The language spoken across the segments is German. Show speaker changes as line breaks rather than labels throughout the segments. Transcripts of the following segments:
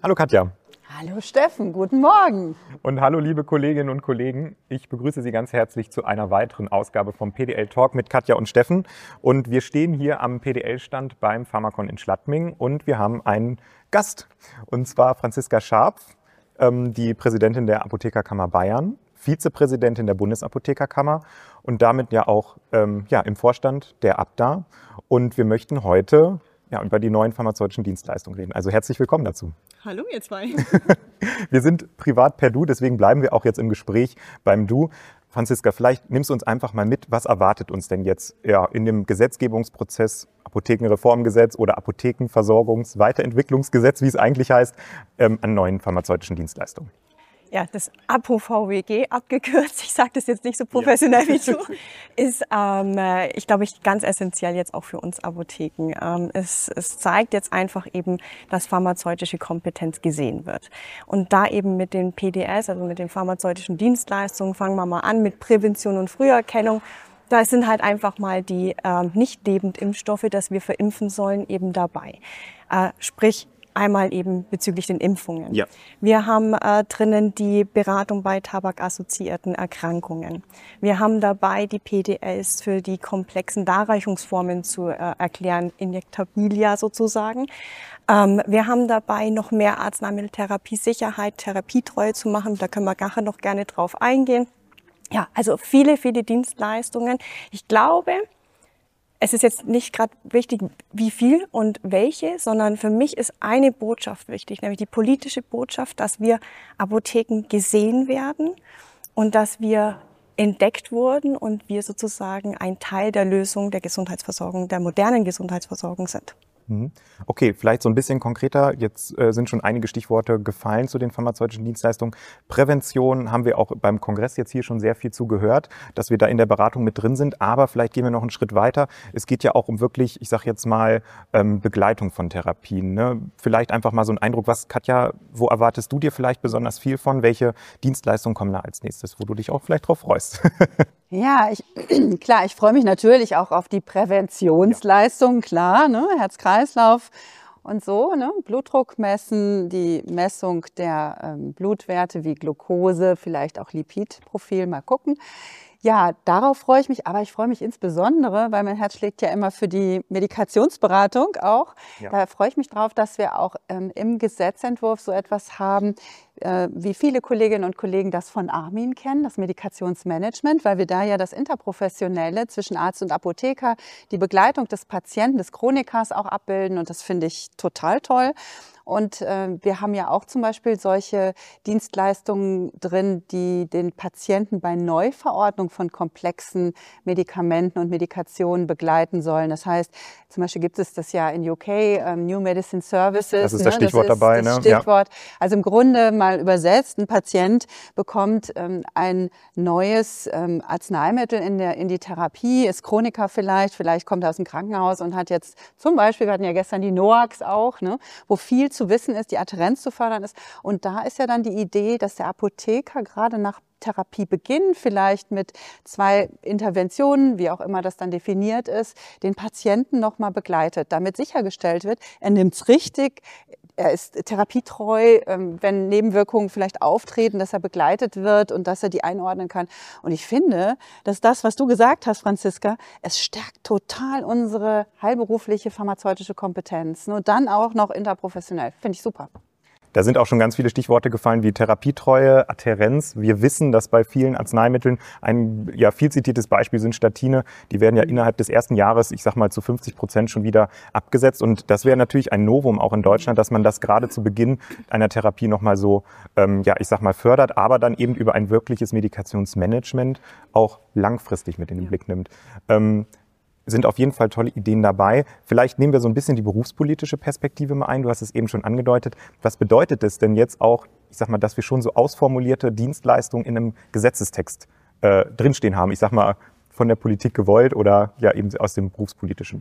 Hallo Katja.
Hallo Steffen, guten Morgen.
Und hallo liebe Kolleginnen und Kollegen. Ich begrüße Sie ganz herzlich zu einer weiteren Ausgabe vom PDL Talk mit Katja und Steffen. Und wir stehen hier am PDL-Stand beim Pharmakon in Schladming und wir haben einen Gast. Und zwar Franziska Scharpf, die Präsidentin der Apothekerkammer Bayern, Vizepräsidentin der Bundesapothekerkammer und damit ja auch im Vorstand der ABDA. Und wir möchten heute über die neuen pharmazeutischen Dienstleistungen reden. Also herzlich willkommen dazu.
Hallo ihr zwei.
Wir sind privat per Du, deswegen bleiben wir auch jetzt im Gespräch beim Du. Franziska, vielleicht nimmst du uns einfach mal mit, was erwartet uns denn jetzt in dem Gesetzgebungsprozess, Apothekenreformgesetz oder Apothekenversorgungs-Weiterentwicklungsgesetz, wie es eigentlich heißt, an neuen pharmazeutischen Dienstleistungen?
Ja, das APO-VWG abgekürzt, ich sage das jetzt nicht so professionell wie du, ist, ich glaube, ganz essentiell jetzt auch für uns Apotheken. Es zeigt jetzt einfach eben, dass pharmazeutische Kompetenz gesehen wird. Und da eben mit den PDS, also mit den pharmazeutischen Dienstleistungen, fangen wir mal an mit Prävention und Früherkennung. Da sind halt einfach mal die Nicht-Lebendimpfstoffe, dass wir verimpfen sollen, eben dabei. Sprich, einmal eben bezüglich den Impfungen. Ja. Wir haben drinnen die Beratung bei tabakassoziierten Erkrankungen. Wir haben dabei die PDLs für die komplexen Darreichungsformen zu erklären, Injektabilia sozusagen. Wir haben dabei noch mehr Arzneimitteltherapie-Sicherheit, Therapietreue zu machen. Da können wir nachher noch gerne drauf eingehen. Ja, also viele, viele Dienstleistungen. Ich glaube, es ist jetzt nicht gerade wichtig, wie viel und welche, sondern für mich ist eine Botschaft wichtig, nämlich die politische Botschaft, dass wir Apotheken gesehen werden und dass wir entdeckt wurden und wir sozusagen ein Teil der Lösung der Gesundheitsversorgung, der modernen Gesundheitsversorgung sind.
Okay, vielleicht so ein bisschen konkreter. Jetzt sind schon einige Stichworte gefallen zu den pharmazeutischen Dienstleistungen. Prävention haben wir auch beim Kongress jetzt hier schon sehr viel zu gehört, dass wir da in der Beratung mit drin sind. Aber vielleicht gehen wir noch einen Schritt weiter. Es geht ja auch um wirklich, ich sage jetzt mal, Begleitung von Therapien. Ne? Vielleicht einfach mal so ein Eindruck, Katja, wo erwartest du dir vielleicht besonders viel von? Welche Dienstleistungen kommen da als nächstes, wo du dich auch vielleicht drauf freust?
Ja, ich freue mich natürlich auch auf die Präventionsleistung, klar, ne? Herz-Kreislauf und so, ne? Blutdruck messen, die Messung der Blutwerte wie Glucose, vielleicht auch Lipidprofil, mal gucken. Ja, darauf freue ich mich, aber ich freue mich insbesondere, weil mein Herz schlägt ja immer für die Medikationsberatung auch. Ja. Da freue ich mich drauf, dass wir auch im Gesetzentwurf so etwas haben, wie viele Kolleginnen und Kollegen das von Armin kennen, das Medikationsmanagement, weil wir da ja das Interprofessionelle zwischen Arzt und Apotheker, die Begleitung des Patienten, des Chronikers auch abbilden und das finde ich total toll. Und wir haben ja auch zum Beispiel solche Dienstleistungen drin, die den Patienten bei Neuverordnung von komplexen Medikamenten und Medikationen begleiten sollen. Das heißt, zum Beispiel gibt es das ja in UK, New Medicine Services.
Das ist das Stichwort dabei,
das Stichwort. Ja. Also im Grunde mal übersetzt, ein Patient bekommt ein neues Arzneimittel in die Therapie, ist Chroniker vielleicht kommt er aus dem Krankenhaus und hat jetzt zum Beispiel, wir hatten ja gestern die NOACs auch, ne, wo viel zu wissen ist, die Adherenz zu fördern ist. Und da ist ja dann die Idee, dass der Apotheker gerade nach Therapiebeginn vielleicht mit 2 Interventionen, wie auch immer das dann definiert ist, den Patienten nochmal begleitet, damit sichergestellt wird, er nimmt es richtig, er ist therapietreu, wenn Nebenwirkungen vielleicht auftreten, dass er begleitet wird und dass er die einordnen kann. Und ich finde, dass das, was du gesagt hast, Franziska, es stärkt total unsere heilberufliche pharmazeutische Kompetenz. Und dann auch noch interprofessionell. Finde ich super.
Da sind auch schon ganz viele Stichworte gefallen wie Therapietreue, Adhärenz. Wir wissen, dass bei vielen Arzneimitteln ein viel zitiertes Beispiel sind Statine. Die werden ja innerhalb des ersten Jahres, ich sag mal zu 50% schon wieder abgesetzt. Und das wäre natürlich ein Novum auch in Deutschland, dass man das gerade zu Beginn einer Therapie nochmal so, fördert, aber dann eben über ein wirkliches Medikationsmanagement auch langfristig mit in den Blick nimmt. Sind auf jeden Fall tolle Ideen dabei. Vielleicht nehmen wir so ein bisschen die berufspolitische Perspektive mal ein. Du hast es eben schon angedeutet. Was bedeutet es denn jetzt auch, dass wir schon so ausformulierte Dienstleistungen in einem Gesetzestext drinstehen haben? Ich sag mal, von der Politik gewollt oder eben aus dem berufspolitischen Blick?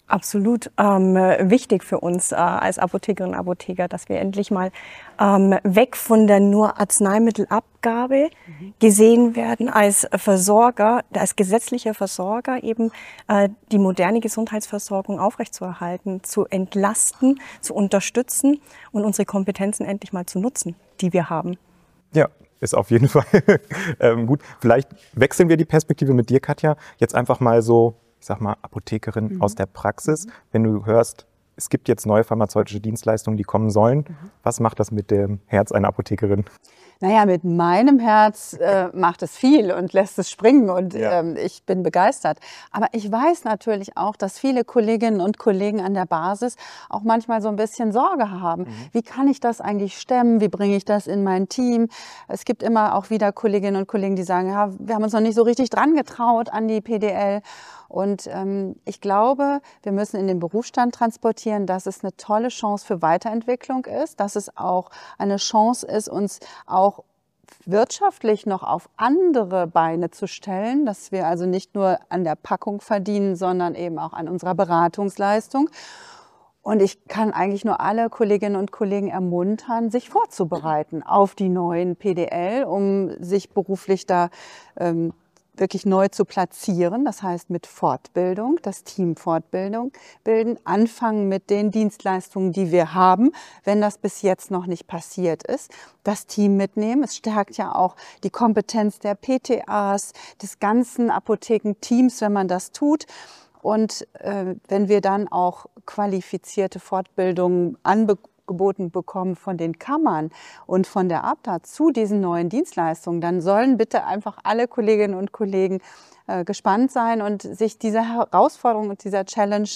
Absolut wichtig für uns als Apothekerinnen und Apotheker, dass wir endlich mal weg von der nur Arzneimittelabgabe gesehen werden als Versorger, als gesetzlicher Versorger eben die moderne Gesundheitsversorgung aufrechtzuerhalten, zu entlasten, zu unterstützen und unsere Kompetenzen endlich mal zu nutzen, die wir haben.
Ja. Ist auf jeden Fall gut. Vielleicht wechseln wir die Perspektive mit dir, Katja. Jetzt einfach mal so, ich sag mal, Apothekerin aus der Praxis. Wenn du hörst, es gibt jetzt neue pharmazeutische Dienstleistungen, die kommen sollen. Was macht das mit dem Herz einer Apothekerin?
Naja, mit meinem Herz macht es viel und lässt es springen und ich bin begeistert. Aber ich weiß natürlich auch, dass viele Kolleginnen und Kollegen an der Basis auch manchmal so ein bisschen Sorge haben. Wie kann ich das eigentlich stemmen? Wie bringe ich das in mein Team? Es gibt immer auch wieder Kolleginnen und Kollegen, die sagen, ja, wir haben uns noch nicht so richtig dran getraut an die PDL. Und ich glaube, wir müssen in den Berufsstand transportieren, dass es eine tolle Chance für Weiterentwicklung ist, dass es auch eine Chance ist, uns auch wirtschaftlich noch auf andere Beine zu stellen, dass wir also nicht nur an der Packung verdienen, sondern eben auch an unserer Beratungsleistung. Und ich kann eigentlich nur alle Kolleginnen und Kollegen ermuntern, sich vorzubereiten auf die neuen PDL, um sich beruflich da wirklich neu zu platzieren, das heißt mit Fortbildung, das Team Fortbildung bilden, anfangen mit den Dienstleistungen, die wir haben, wenn das bis jetzt noch nicht passiert ist, das Team mitnehmen. Es stärkt ja auch die Kompetenz der PTAs, des ganzen Apothekenteams, wenn man das tut. Und wenn wir dann auch qualifizierte Fortbildungen angeboten bekommen von den Kammern und von der ABDA zu diesen neuen Dienstleistungen, dann sollen bitte einfach alle Kolleginnen und Kollegen gespannt sein und sich dieser Herausforderung und dieser Challenge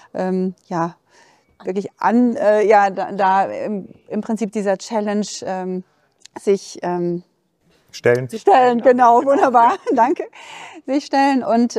wirklich im Prinzip dieser Challenge sich
Stellen,
genau, wunderbar, danke. Sich stellen und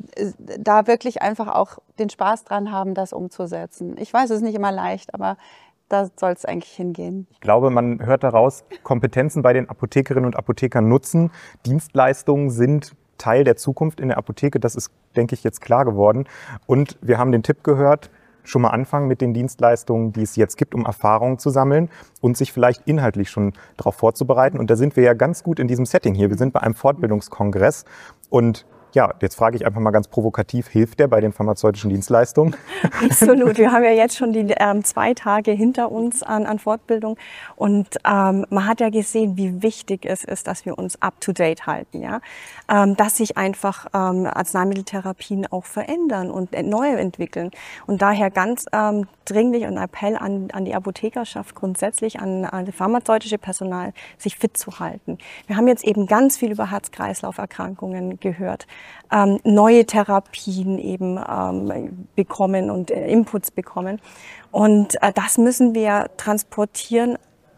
da wirklich einfach auch den Spaß dran haben, das umzusetzen. Ich weiß, es ist nicht immer leicht, aber da soll es eigentlich hingehen.
Ich glaube, man hört daraus, Kompetenzen bei den Apothekerinnen und Apothekern nutzen. Dienstleistungen sind Teil der Zukunft in der Apotheke. Das ist, denke ich, jetzt klar geworden. Und wir haben den Tipp gehört, schon mal anfangen mit den Dienstleistungen, die es jetzt gibt, um Erfahrungen zu sammeln und sich vielleicht inhaltlich schon darauf vorzubereiten. Und da sind wir ja ganz gut in diesem Setting hier. Wir sind bei einem Fortbildungskongress und ja, jetzt frage ich einfach mal ganz provokativ, hilft der bei den pharmazeutischen Dienstleistungen?
Absolut. Wir haben ja jetzt schon die 2 Tage hinter uns an Fortbildung und man hat ja gesehen, wie wichtig es ist, dass wir uns up-to-date halten, ja, dass sich einfach Arzneimitteltherapien auch verändern und neu entwickeln und daher ganz dringlich ein Appell an die Apothekerschaft grundsätzlich, an das pharmazeutische Personal, sich fit zu halten. Wir haben jetzt eben ganz viel über Herz-Kreislauf-Erkrankungen gehört. Neue Therapien eben bekommen und Inputs bekommen. Und das müssen wir transportieren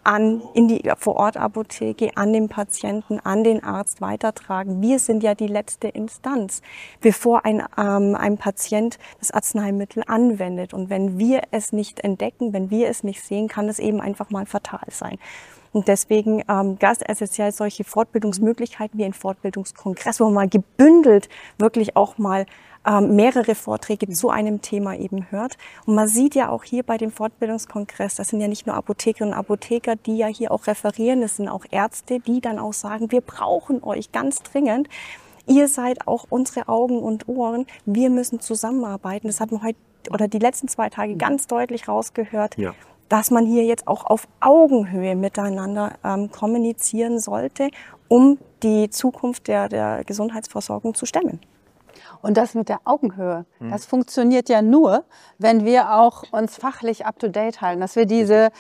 in die Vorortapotheke, an den Patienten, an den Arzt weitertragen. Wir sind ja die letzte Instanz, bevor ein Patient das Arzneimittel anwendet. Und wenn wir es nicht entdecken, wenn wir es nicht sehen, kann es eben einfach mal fatal sein. Und deswegen ganz essentiell solche Fortbildungsmöglichkeiten wie ein Fortbildungskongress, wo man mal gebündelt wirklich auch mal mehrere Vorträge zu einem Thema eben hört. Und man sieht ja auch hier bei dem Fortbildungskongress, das sind ja nicht nur Apothekerinnen und Apotheker, die ja hier auch referieren, das sind auch Ärzte, die dann auch sagen, wir brauchen euch ganz dringend. Ihr seid auch unsere Augen und Ohren. Wir müssen zusammenarbeiten. Das hat man heute oder die letzten 2 Tage ganz deutlich rausgehört. Ja. Dass man hier jetzt auch auf Augenhöhe miteinander kommunizieren sollte, um die Zukunft der Gesundheitsversorgung zu stemmen.
Und das mit der Augenhöhe, das funktioniert ja nur, wenn wir auch uns fachlich up-to-date halten, dass wir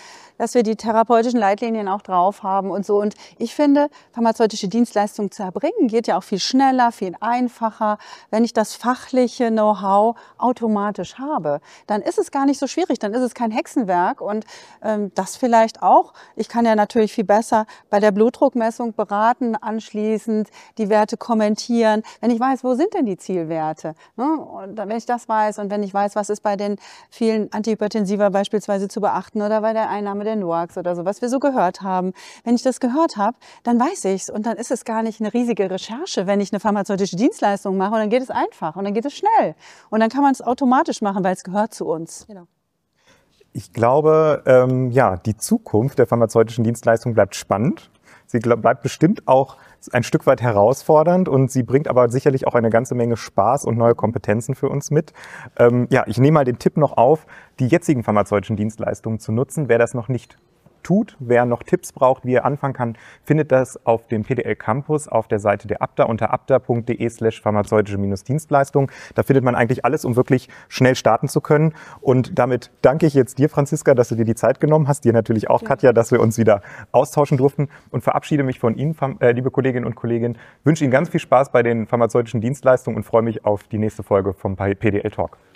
die therapeutischen Leitlinien auch drauf haben und so. Und ich finde, pharmazeutische Dienstleistungen zu erbringen, geht ja auch viel schneller, viel einfacher. Wenn ich das fachliche Know-how automatisch habe, dann ist es gar nicht so schwierig, dann ist es kein Hexenwerk. Und das vielleicht auch. Ich kann ja natürlich viel besser bei der Blutdruckmessung beraten, anschließend die Werte kommentieren. Wenn ich weiß, wo sind denn die Zielwerte? Ne? Und wenn ich das weiß und wenn ich weiß, was ist bei den vielen Antihypertensiva beispielsweise zu beachten oder bei der Einnahme den NOACs oder so, was wir so gehört haben. Wenn ich das gehört habe, dann weiß ich's und dann ist es gar nicht eine riesige Recherche, wenn ich eine pharmazeutische Dienstleistung mache und dann geht es einfach und dann geht es schnell und dann kann man es automatisch machen, weil es gehört zu uns. Genau.
Ich glaube, die Zukunft der pharmazeutischen Dienstleistung bleibt spannend. Sie bleibt bestimmt auch ein Stück weit herausfordernd und sie bringt aber sicherlich auch eine ganze Menge Spaß und neue Kompetenzen für uns mit. Ich nehme mal den Tipp noch auf, die jetzigen pharmazeutischen Dienstleistungen zu nutzen. Wer das noch nicht tut, wer noch Tipps braucht, wie er anfangen kann, findet das auf dem PDL Campus auf der Seite der ABDA unter abda.de/pharmazeutische-Dienstleistung. Da findet man eigentlich alles, um wirklich schnell starten zu können. Und damit danke ich jetzt dir, Franziska, dass du dir die Zeit genommen hast. Dir natürlich auch, Katja, dass wir uns wieder austauschen durften und verabschiede mich von Ihnen, liebe Kolleginnen und Kollegen. Wünsche Ihnen ganz viel Spaß bei den pharmazeutischen Dienstleistungen und freue mich auf die nächste Folge vom PDL Talk.